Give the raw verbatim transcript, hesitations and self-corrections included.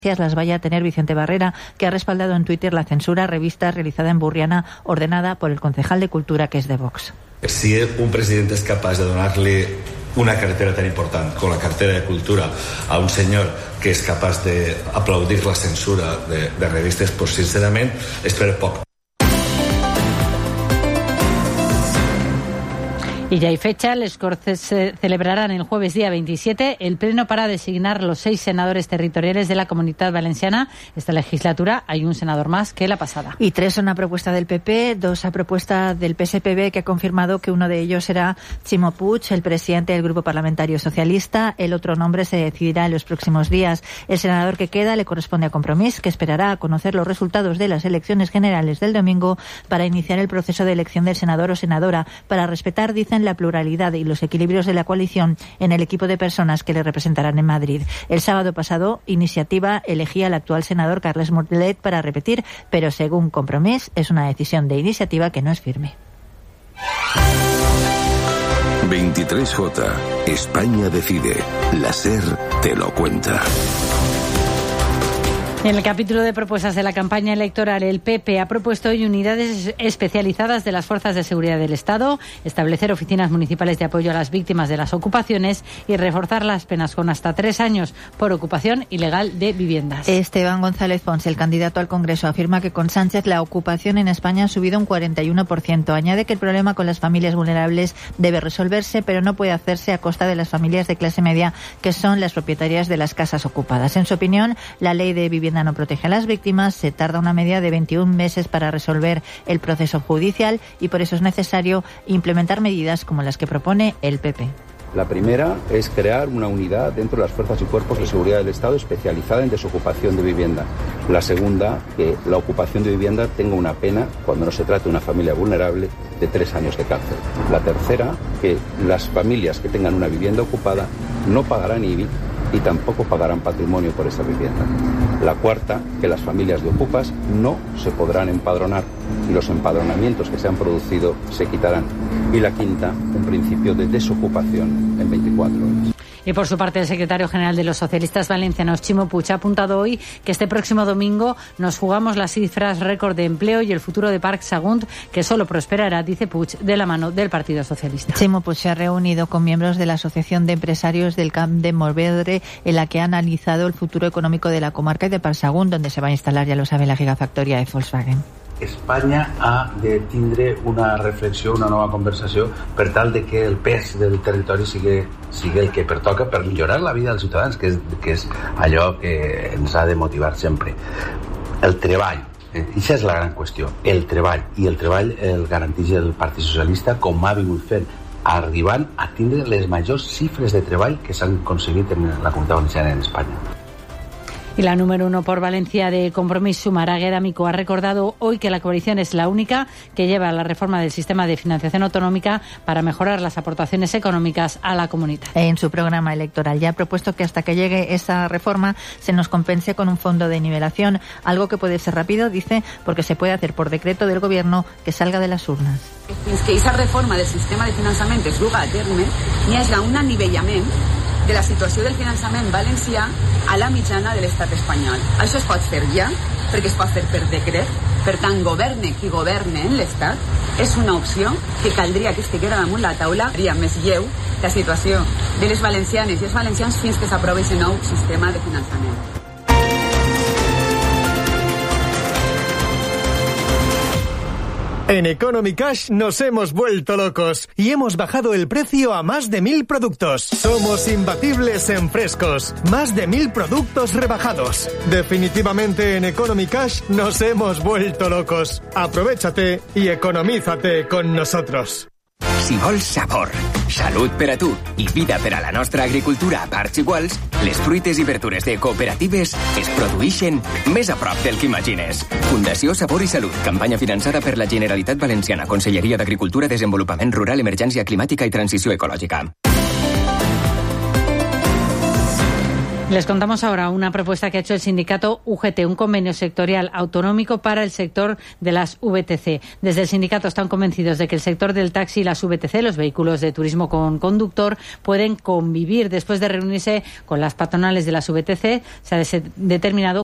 las vaya a tener Vicente Barrera, que ha respaldado en Twitter la censura a revistas realizada en Burriana, ordenada por el concejal de Cultura, que es de Vox. Si un presidente es capaz de donarle una cartera tan importante como la cartera de Cultura a un señor que es capaz de aplaudir la censura de, de revistas, pues sinceramente espero poco. Y ya hay fecha, les Cortes se celebrarán el jueves día veintisiete el pleno para designar los seis senadores territoriales de la Comunitat Valenciana. Esta legislatura hay un senador más que la pasada. Y tres son a propuesta del P P, dos a propuesta del P S P B, que ha confirmado que uno de ellos será Ximo Puig, el presidente del Grupo Parlamentario Socialista. El otro nombre se decidirá en los próximos días. El senador que queda le corresponde a Compromís, que esperará a conocer los resultados de las elecciones generales del domingo para iniciar el proceso de elección del senador o senadora, para respetar, dicen, la pluralidad y los equilibrios de la coalición en el equipo de personas que le representarán en Madrid. El sábado pasado, Iniciativa elegía al actual senador Carles Morlet para repetir, pero según Compromís es una decisión de Iniciativa que no es firme. veintitrés J. España decide. La SER te lo cuenta. En el capítulo de propuestas de la campaña electoral, el P P ha propuesto hoy unidades especializadas de las fuerzas de seguridad del Estado, establecer oficinas municipales de apoyo a las víctimas de las ocupaciones y reforzar las penas con hasta tres años por ocupación ilegal de viviendas. Esteban González Pons, el candidato al Congreso, afirma que con Sánchez la ocupación en España ha subido un cuarenta y uno por ciento. Añade que el problema con las familias vulnerables debe resolverse, pero no puede hacerse a costa de las familias de clase media, que son las propietarias de las casas ocupadas. En su opinión, la ley de vivienda no protege a las víctimas, se tarda una media de veintiún meses para resolver el proceso judicial y por eso es necesario implementar medidas como las que propone el P P. La primera es crear una unidad dentro de las fuerzas y cuerpos de seguridad del Estado especializada en desocupación de vivienda. La segunda, que la ocupación de vivienda tenga una pena, cuando no se trate de una familia vulnerable, de tres años de cárcel. La tercera, que las familias que tengan una vivienda ocupada no pagarán I B I y tampoco pagarán patrimonio por esa vivienda. La cuarta, que las familias de ocupas no se podrán empadronar y los empadronamientos que se han producido se quitarán. Y la quinta, un principio de desocupación en veinticuatro horas. Y por su parte, el secretario general de los socialistas valencianos, Ximo Puig, ha apuntado hoy que este próximo domingo nos jugamos las cifras récord de empleo y el futuro de Parc Sagunt, que solo prosperará, dice Puig, de la mano del Partido Socialista. Ximo Puig se ha reunido con miembros de la Asociación de Empresarios del Camp de Morvedre, en la que ha analizado el futuro económico de la comarca y de Parc Sagunt, donde se va a instalar, ya lo sabe, la gigafactoria de Volkswagen. Espanya ha de tindre una reflexió, una nova conversació per tal de que el pes del territori sigui, sigui el que pertoca per millorar la vida dels ciutadans, que és, que és allò que ens ha de motivar sempre. El treball, eh, això és la gran qüestió, el treball, i el treball el garanteix el Partit Socialista, com ha vingut fent, arribant a tindre les majors xifres de treball que s'han aconseguit en la Comunitat Valenciana en Espanya. Y la número uno por Valencia de Compromís, Sumaraguer Amico, ha recordado hoy que la coalición es la única que lleva la reforma del sistema de financiación autonómica para mejorar las aportaciones económicas a la comunidad. En su programa electoral ya ha propuesto que hasta que llegue esa reforma se nos compense con un fondo de nivelación, algo que puede ser rápido, dice, porque se puede hacer por decreto del gobierno que salga de las urnas. Fins que aquesta reforma del sistema de finançament es duga a terme, hi hagi un anivellament de la situació del finançament valencià a la mitjana de l'estat espanyol. Això es pot fer ja, perquè es pot fer per decret, per tant, governe qui governe en l'estat, és una opció que caldria que estiguera damunt la taula, seria més lleu la situació de les valencianes i els valencians fins que s'aprovi aquest nou sistema de finançament. En Economy Cash nos hemos vuelto locos y hemos bajado el precio a más de mil productos. Somos imbatibles en frescos. Más de mil productos rebajados. Definitivamente en Economy Cash nos hemos vuelto locos. Aprovéchate y economízate con nosotros. Si vols sabor, salut per a tu i vida per a la nostra agricultura a parts iguals, les fruites i verdures de cooperatives es produeixen més a prop del que imagines. Fundació Sabor i Salut, campanya finançada per la Generalitat Valenciana, Conselleria d'Agricultura, Desenvolupament Rural, Emergència Climàtica i Transició Ecològica. Les contamos ahora una propuesta que ha hecho el sindicato U G T, un convenio sectorial autonómico para el sector de las V T C. Desde el sindicato están convencidos de que el sector del taxi y las V T C, los vehículos de turismo con conductor, pueden convivir. Después de reunirse con las patronales de las V T C, se ha determinado